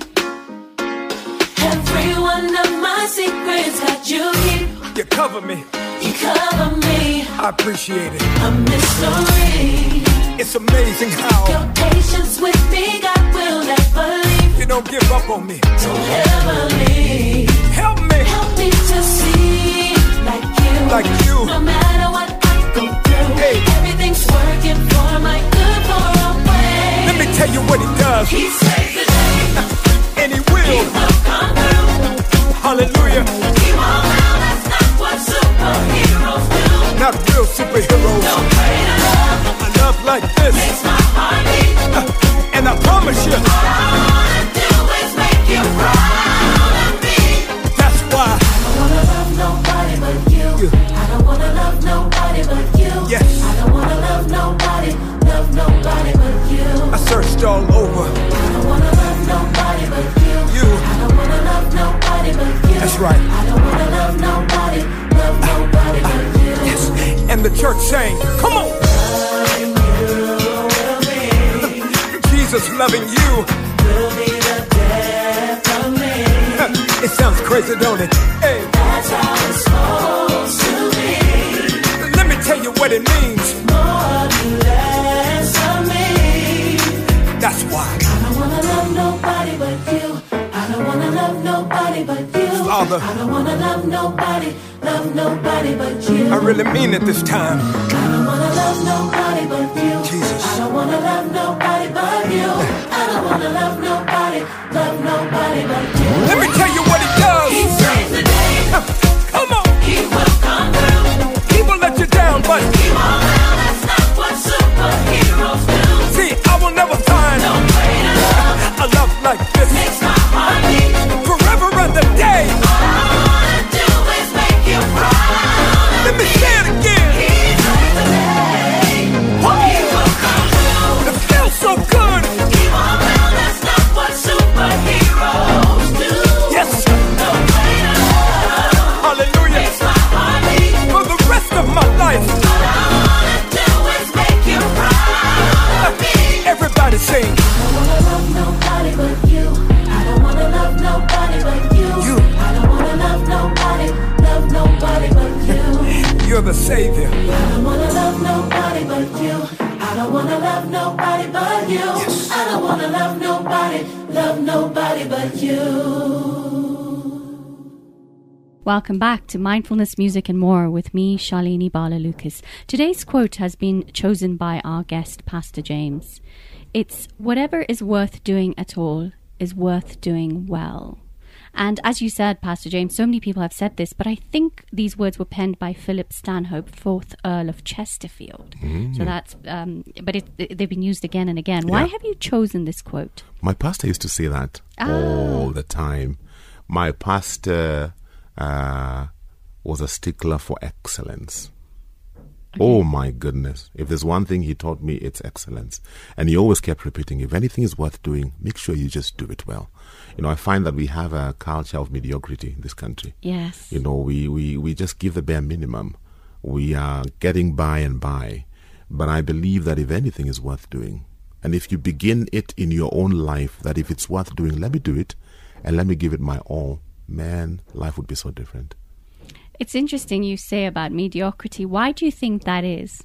Speaker 5: Every one of my secrets that you keep,
Speaker 6: You cover me.
Speaker 5: you cover me.
Speaker 6: I appreciate it.
Speaker 5: A mystery.
Speaker 6: It's amazing how
Speaker 5: Your patience with me, God will never leave.
Speaker 6: you don't give up on me.
Speaker 5: Don't ever leave.
Speaker 6: Help me.
Speaker 5: Help me to see like you.
Speaker 6: Like you.
Speaker 5: No matter what I go through,
Speaker 6: Hey.
Speaker 5: everything's working for my good for always.
Speaker 6: Let me tell you what he does.
Speaker 5: He saves the day.
Speaker 6: And he
Speaker 5: He
Speaker 6: will.
Speaker 5: will come through.
Speaker 6: Hallelujah.
Speaker 5: He won't now, that's not what superheroes do.
Speaker 6: Not real superheroes.
Speaker 5: No greater love
Speaker 6: A love like this.
Speaker 5: makes my heart beat.
Speaker 6: And I promise you,
Speaker 5: All I wanna do is make you proud of me.
Speaker 6: that's why.
Speaker 5: I don't wanna love nobody but you. I don't wanna love nobody but you.
Speaker 6: Yes.
Speaker 5: I don't wanna love nobody, love nobody but you.
Speaker 6: I searched all over.
Speaker 5: I don't wanna love nobody but you.
Speaker 6: You.
Speaker 5: I don't wanna love nobody but you.
Speaker 6: That's right.
Speaker 5: I don't wanna love nobody, love nobody but you.
Speaker 6: Yes. And the church saying, come on. Jesus loving you.
Speaker 5: Will be the death of me.
Speaker 6: It sounds crazy, don't it? Hey,
Speaker 5: That's how it's supposed to be.
Speaker 6: let me tell you what it means.
Speaker 5: More than less of me.
Speaker 6: That's why.
Speaker 5: I don't wanna love nobody but you. I don't wanna love nobody but you.
Speaker 6: Father.
Speaker 5: I don't wanna love nobody, love nobody but you.
Speaker 6: I really mean it this time.
Speaker 5: I don't wanna love nobody but you.
Speaker 6: Jesus.
Speaker 5: I don't wanna love nobody but you. I don't wanna love nobody, love nobody but you.
Speaker 6: Let me tell you what he does.
Speaker 5: He saves the day.
Speaker 6: Come on.
Speaker 5: He will come through.
Speaker 6: He will let you down, but
Speaker 5: He won't now, that's not what superheroes do.
Speaker 6: see, I will never find
Speaker 5: No greater love
Speaker 6: a love like this.
Speaker 5: makes my heart beat.
Speaker 6: Forever and the day.
Speaker 5: All I wanna do is make you proud.
Speaker 6: Let me say it again.
Speaker 5: He saves the day. He will come through.
Speaker 6: It feels so good.
Speaker 5: He won't now, that's not what superheroes do.
Speaker 6: Yes.
Speaker 5: No greater love
Speaker 6: Hallelujah.
Speaker 5: makes my heart beat.
Speaker 6: For the rest of my life.
Speaker 5: All I wanna do is make you proud of me.
Speaker 6: Everybody sing.
Speaker 5: I don't wanna love nobody but you. I don't wanna love nobody but you.
Speaker 6: You.
Speaker 5: I don't wanna love nobody, love nobody but you.
Speaker 6: You're the savior.
Speaker 5: I don't wanna love nobody but you. I don't wanna love nobody but you. I don't wanna love nobody, love nobody but you.
Speaker 1: Welcome back to Mindfulness, Music and More with me, Shalini Bala Lucas. Today's quote has been chosen by our guest, Pastor James. It's, whatever is worth doing at all is worth doing well. And as you said, Pastor James, so many people have said this, but I think these words were penned by Philip Stanhope, fourth Earl of Chesterfield. So that's, um, but it, it, they've been used again and again. Why
Speaker 2: Yeah.
Speaker 1: have you chosen this quote?
Speaker 2: My pastor used to say that
Speaker 1: Ah.
Speaker 2: all the time. My pastor uh, was a stickler for excellence. Oh my goodness. If there's one thing he taught me, it's excellence. And he always kept repeating, if anything is worth doing, make sure you just do it well. You know, I find that we have a culture of mediocrity in this country.
Speaker 1: Yes.
Speaker 2: You know, we, we, we just give the bare minimum. We are getting by and by. But I believe that if anything is worth doing, And if you begin it in your own life, that if it's worth doing, let me do it and let me give it my all, man, life would be so different.
Speaker 1: It's interesting you say about mediocrity. Why do you think that is?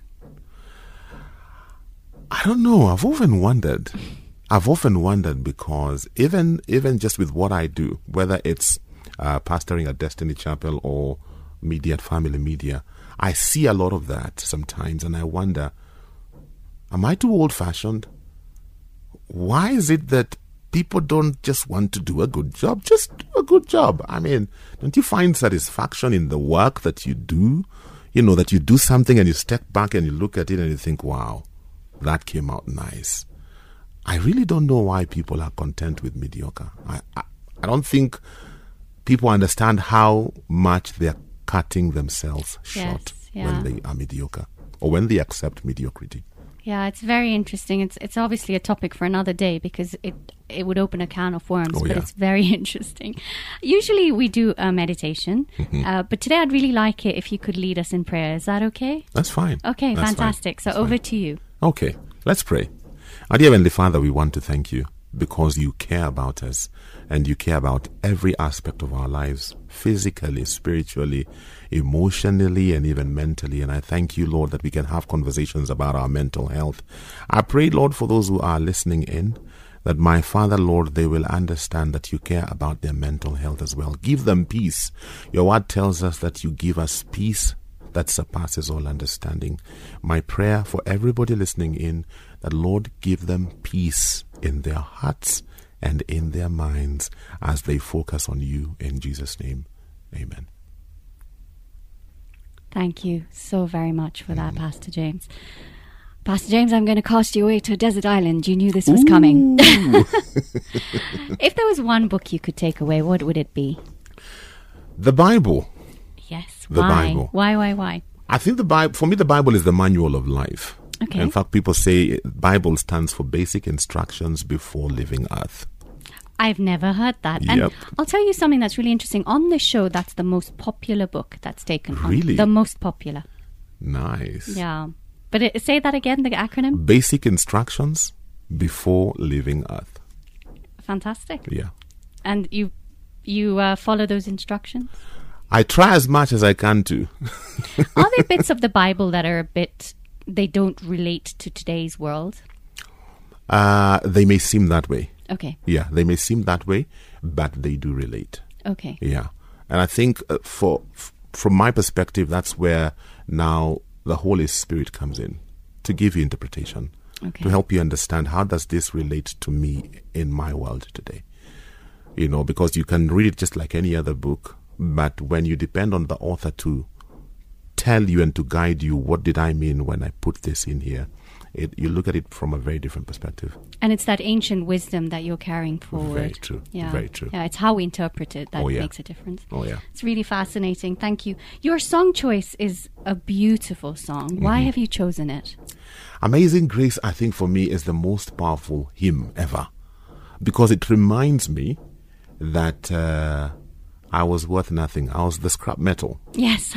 Speaker 2: I don't know. I've often wondered. I've often wondered because even even just with what I do, whether it's uh, pastoring at Destiny Chapel or media at Family Media, I see a lot of that sometimes, and I wonder, am I too old-fashioned? Why is it that people don't just want to do a good job? Just do a good job. I mean, don't you find satisfaction in the work that you do? You know, that you do something and you step back and you look at it and you think, wow, that came out nice. I really don't know why people are content with mediocre. I, I, I don't think people understand how much they're cutting themselves short
Speaker 1: Yes, yeah.
Speaker 2: when they are mediocre or when they accept mediocrity.
Speaker 1: Yeah, it's very interesting. It's it's obviously a topic for another day because it it would open a can of worms,
Speaker 2: Oh,
Speaker 1: but
Speaker 2: yeah.
Speaker 1: it's very interesting. Usually we do a meditation,
Speaker 2: Mm-hmm.
Speaker 1: uh, but today I'd really like it if you could lead us in prayer. Is that okay?
Speaker 2: That's fine.
Speaker 1: Okay,
Speaker 2: That's
Speaker 1: fantastic.
Speaker 2: fine.
Speaker 1: So
Speaker 2: That's
Speaker 1: over
Speaker 2: fine.
Speaker 1: to you.
Speaker 2: Okay, let's pray. Our dear Heavenly Father, we want to thank you because you care about us and you care about every aspect of our lives, physically, spiritually, emotionally, and even mentally. And I thank you, Lord, that we can have conversations about our mental health. I pray, Lord, for those who are listening in, that my Father, Lord, they will understand that you care about their mental health as well. Give them peace. Your word tells us that you give us peace that surpasses all understanding. My prayer for everybody listening in, that Lord, give them peace in their hearts and in their minds as they focus on you. In Jesus' name, amen.
Speaker 1: Thank you so very much for that, Pastor James. Pastor James, I'm going to cast you away to a desert island. You knew this was coming. If there was one book you could take away, what would it be?
Speaker 2: The Bible.
Speaker 1: Yes.
Speaker 2: The
Speaker 1: why?
Speaker 2: Bible.
Speaker 1: Why, why, why?
Speaker 2: I think the Bible, for me, the Bible is the manual of life.
Speaker 1: Okay.
Speaker 2: In fact, people say Bible stands for basic instructions before leaving earth.
Speaker 1: I've never heard that. And
Speaker 2: Yep.
Speaker 1: I'll tell you something that's really interesting. On this show, that's the most popular book that's taken on.
Speaker 2: Really?
Speaker 1: The most popular.
Speaker 2: Nice.
Speaker 1: Yeah. But it, say that again, the acronym.
Speaker 2: Basic instructions before leaving earth.
Speaker 1: Fantastic.
Speaker 2: Yeah.
Speaker 1: And you you uh, follow those instructions?
Speaker 2: I try as much as I can to.
Speaker 1: Are there bits of the Bible that are a bit, they don't relate to today's world?
Speaker 2: Uh, they may seem that way.
Speaker 1: Okay.
Speaker 2: Yeah, they may seem that way, but they do relate.
Speaker 1: Okay.
Speaker 2: Yeah. And I think uh, for f- from my perspective, that's where now the Holy Spirit comes in to give you interpretation,
Speaker 1: Okay.
Speaker 2: to help you understand how does this relate to me in my world today. You know, because you can read it just like any other book, but when you depend on the author to tell you and to guide you, what did I mean when I put this in here? It, you look at it from a very different perspective.
Speaker 1: And it's that ancient wisdom that you're carrying forward.
Speaker 2: Very true.
Speaker 1: Yeah.
Speaker 2: Very true.
Speaker 1: Yeah, it's how we interpret it that
Speaker 2: Oh, yeah.
Speaker 1: makes a difference.
Speaker 2: Oh, yeah.
Speaker 1: It's really fascinating. Thank you. Your song choice is a beautiful song. Why
Speaker 2: Mm-hmm.
Speaker 1: have you chosen it?
Speaker 2: Amazing Grace, I think, for me, is the most powerful hymn ever, because it reminds me that uh, I was worth nothing. I was the scrap metal.
Speaker 1: Yes.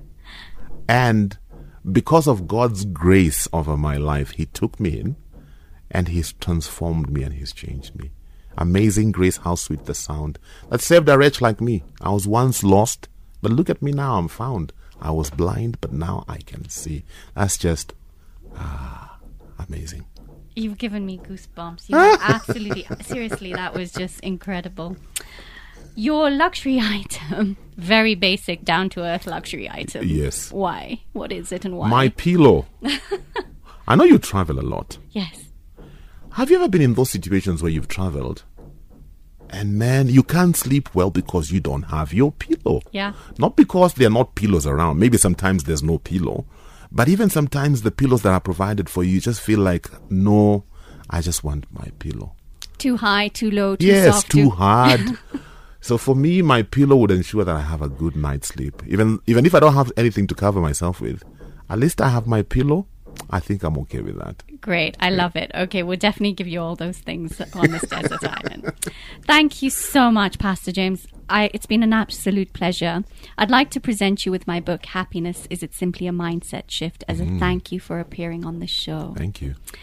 Speaker 2: And because of God's grace over my life, He took me in and He's transformed me and He's changed me. Amazing Grace, how sweet the sound that saved a wretch like me. I was once lost, but look at me now, I'm found. I was blind, but now I can see. That's just ah, amazing.
Speaker 1: You've given me goosebumps. You are absolutely, seriously, that was just incredible. Your luxury item, very basic, down to earth luxury item.
Speaker 2: Yes.
Speaker 1: Why? What is it and why?
Speaker 2: My pillow. I know you travel a lot.
Speaker 1: Yes.
Speaker 2: Have you ever been in those situations where you've traveled and man, you can't sleep well because you don't have your pillow?
Speaker 1: Yeah.
Speaker 2: Not because there are not pillows around. Maybe sometimes there's no pillow. But even sometimes the pillows that are provided for you, you just feel like, no, I just want my pillow.
Speaker 1: Too high, too low, too
Speaker 2: Yes,
Speaker 1: soft.
Speaker 2: too hard. So for me, my pillow would ensure that I have a good night's sleep. Even even if I don't have anything to cover myself with, at least I have my pillow. I think I'm okay with that.
Speaker 1: Great. I love it. Okay, we'll definitely give you all those things on this desert island. Thank you so much, Pastor James. I, it's been an absolute pleasure. I'd like to present you with my book, Happiness, Is It Simply a Mindset Shift, as a thank you for appearing on this show.
Speaker 2: Thank you.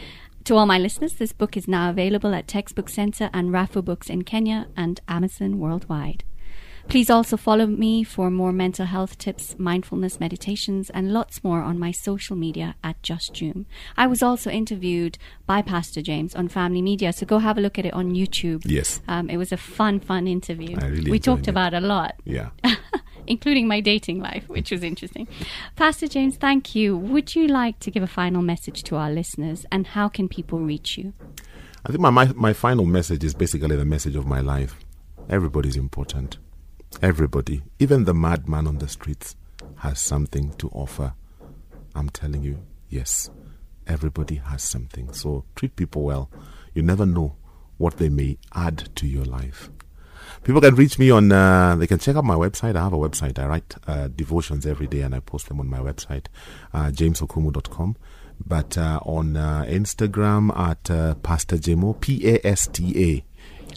Speaker 1: To all my listeners, this book is now available at Textbook Centre and Rafu Books in Kenya and Amazon worldwide. Please also follow me for more mental health tips, mindfulness meditations, and lots more on my social media at Just Joom. I was also interviewed by Pastor James on Family Media, so go have a look at it on YouTube.
Speaker 2: Yes.
Speaker 1: Um, it was a fun, fun interview.
Speaker 2: I really
Speaker 1: we talked
Speaker 2: enjoyed it.
Speaker 1: about a lot.
Speaker 2: Yeah.
Speaker 1: Including my dating life, which was interesting. Pastor James, thank you. Would you like to give a final message to our listeners, and how can people reach you?
Speaker 2: I think my, my, my final message is basically the message of my life. Everybody's important. Everybody, even the madman on the streets, has something to offer. I'm telling you, yes, everybody has something. So treat people well. You never know what they may add to your life. People can reach me on, uh, they can check out my website. I have a website. I write uh, devotions every day and I post them on my website, uh, james okumu dot com. But uh, on uh, Instagram at uh, Pastor Jemo, P A S T A.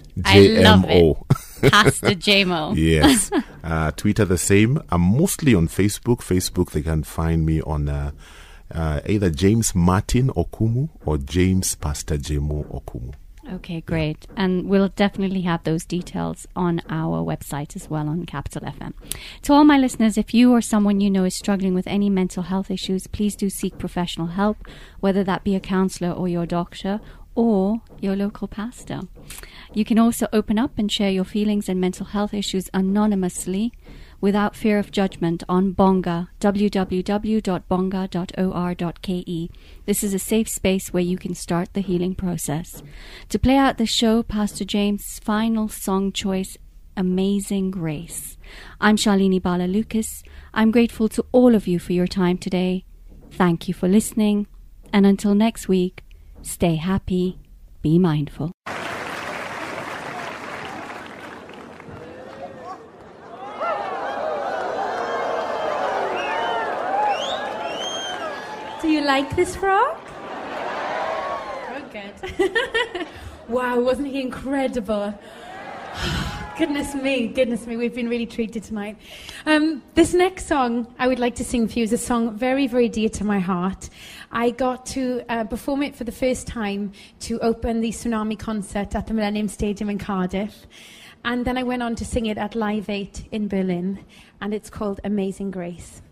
Speaker 2: J M O.
Speaker 1: Pastor J M O.
Speaker 2: Yes. Uh, Twitter the same. I'm mostly on Facebook. Facebook, they can find me on uh, uh, either James Martin Okumu or James Pastor Jemo Okumu.
Speaker 1: Okay, great. And we'll definitely have those details on our website as well on Capital F M. To all my listeners, if you or someone you know is struggling with any mental health issues, please do seek professional help, whether that be a counselor or your doctor or your local pastor. You can also open up and share your feelings and mental health issues anonymously without fear of judgment on Bonga, w w w dot bonga dot o r dot k e. This is a safe space where you can start the healing process. To play out the show, Pastor James' final song choice, Amazing Grace. I'm Shalini Bala Lucas. I'm grateful to all of you for your time today. Thank you for listening. And until next week, stay happy, be mindful.
Speaker 7: Do you like this frog? Oh, good. Wow, wasn't he incredible? Goodness me, goodness me, we've been really treated tonight. Um, this next song I would like to sing for you is a song very, very dear to my heart. I got to uh, perform it for the first time to open the Tsunami concert at the Millennium Stadium in Cardiff. And then I went on to sing it at Live eight in Berlin. And it's called Amazing Grace.